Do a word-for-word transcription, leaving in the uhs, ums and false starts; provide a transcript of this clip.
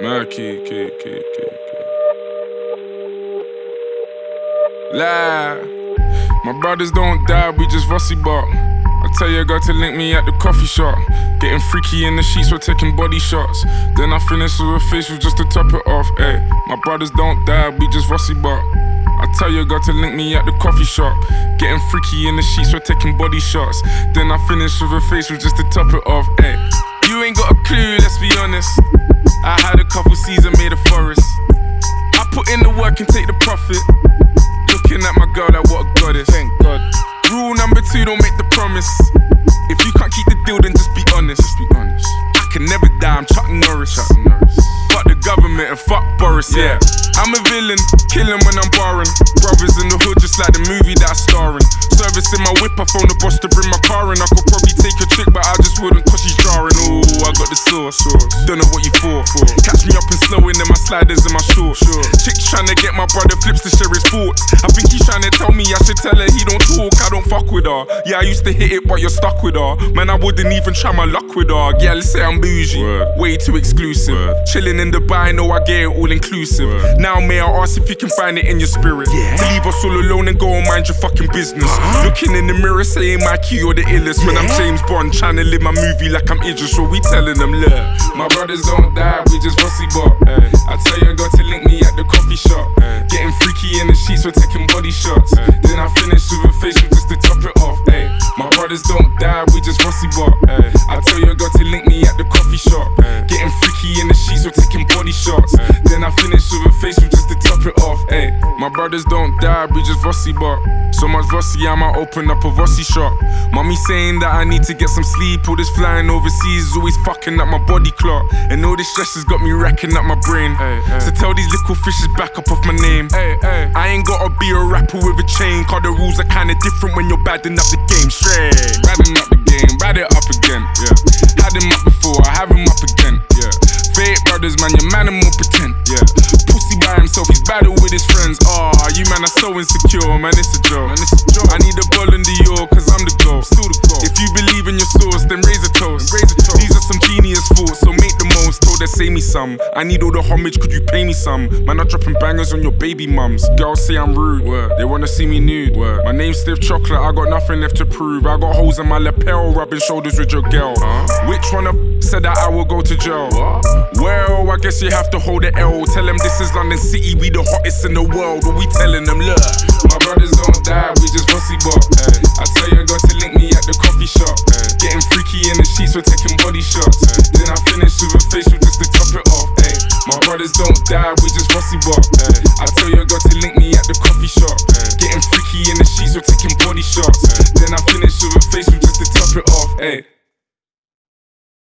Murky, key, key, key, key. Lie. My brothers don't die, we just rusty bark. I tell your girl to link me at the coffee shop. Getting freaky in the sheets, we're taking body shots. Then I finish with a facial just to top it off. Ay, my brothers don't die, we just rusty bark. I tell your girl to link me at the coffee shop. Getting freaky in the sheets, we're taking body shots. Then I finish with a facial just to top it off. Ay, you ain't got a clue, let's be honest. I had a couple seasons made a forest. I put in the work and take the profit. Looking at my girl like what a goddess. Thank God. Rule number two, don't make the promise. If you can't keep the deal, then just be honest. Just be honest. I can never die, I'm Chuck Norris. Chuck Norris. Fuck the government and fuck Boris, yeah. I'm a villain, killing when I'm barring. Brothers in the hood, just like the movie that I star in. Service in my whip, I phone the boss to bring my car in. I could probably take a chick, but I just wouldn't cause she's jarring. Ooh, I got the sauce, don't know what you for. Catch me up and slowing in my sliders and my shorts. Chick's trying to get my brother flips to share his thoughts. I think he's trying to tell me I should tell her he don't talk, I don't fuck with her. Yeah, I used to hit it, but you're stuck with her. Man, I wouldn't even try my luck with her. Yeah, let's say I'm bougie, Word. way too exclusive. Word. Chilling in Dubai, know I get it all inclusive. Word. Now may I ask if you can find it in your spirit, yeah. to leave us all alone and go and mind your fucking business. uh-huh. Looking in the mirror saying my key or the illest, yeah. When I'm James Bond trying to live my movie like I'm Idris. So we telling them, look, my brothers don't die, we just rusty bop. Ay. I tell you I got to link me at the coffee shop. Ay. Getting freaky in the sheets, we're taking body shots. Ay. Then I finish with a facial just to top it off. Ay. My brothers don't die, we just rusty bop. Ay. I tell you I got to link me at the coffee shop. Ay. Getting freaky in the sheets, we're taking body shots. Ay. Then I finish with a facial just to top it off. Ay. My brothers don't die, we just rusty bop. So much rusty, I might open up a rusty shop. Mommy saying that I need to get some sleep. All this flying overseas is always fucking up my body clock. And all this stress has got me racking up my brain. Ay, ay. So tell these little fishes back up off my name. Ay, ay. I ain't gotta be a rapper with a chain, cause the rules are kinda different when you're badding up the game. Straight badding up the game, bad it up again. Yeah. Had him up before, I have him up again. Yeah. Fake brothers, man, your man and more pretend. Yeah. Pussy by himself, he's battle with his friends. Ah, oh, you man are so insecure, man, it's a joke. Man, it's a joke. I need a ball in the York, cause I'm the goal. Still the goal. If you believe in your source, then raise a toast. Raise a toast. These are some genius thoughts, so make the most. Told her, say me some. I need all the homage, could you pay me some? Man, I'm dropping bangers on your baby mums. Girls say I'm rude, Word. They wanna see me nude. Word. My name's Stiff Chocolate, I got nothing left to prove. I got holes in my lapel, rubbing shoulders with your girl. Huh? Which one of said that I will go to jail? What? Well, I guess you have to hold the L. Tell them this is London City, we the hottest in the world. What we telling them, look, my brothers don't die, we just rusty bop. I tell you I got to link me at the coffee shop. Ay. Getting freaky in the sheets, we're taking body shots. Ay. Then I finish with a facial just to top it off. Ay. My brothers don't die, we just rusty bop. I tell you I got to link me at the coffee shop. Ay. Getting freaky in the sheets, we're taking body shots. Ay. Then I finish with a facial just to top it off. Ay.